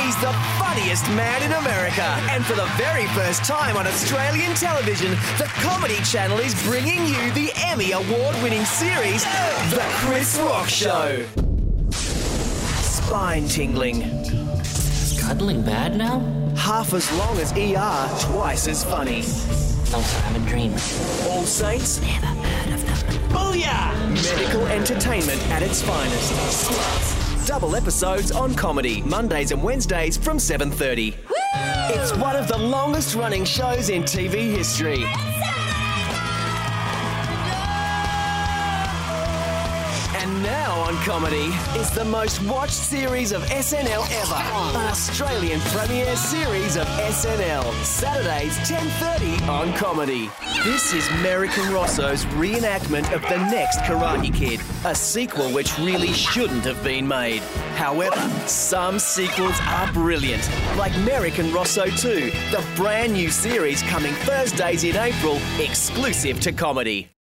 He's the funniest man in America. And for the very first time on Australian television, the Comedy Channel is bringing you the Emmy Award-winning series, The Chris Rock Show. Spine-tingling. Is cuddling bad now? Half as long as ER, twice as funny. No, sir, I'm a dream. All Saints? Never heard of them. Booyah! Medical entertainment at its finest. Double episodes on Comedy, Mondays and Wednesdays from 7:30. It's one of the longest running shows in TV history. And now on Comedy is the most watched series of SNL ever. An Australian premiere series of SNL. Saturdays 10:30 on Comedy. This is American Rosso's reenactment of The Next Karate Kid, a sequel which really shouldn't have been made. However, some sequels are brilliant, like American Rosso 2, the brand new series coming Thursdays in April, exclusive to Comedy.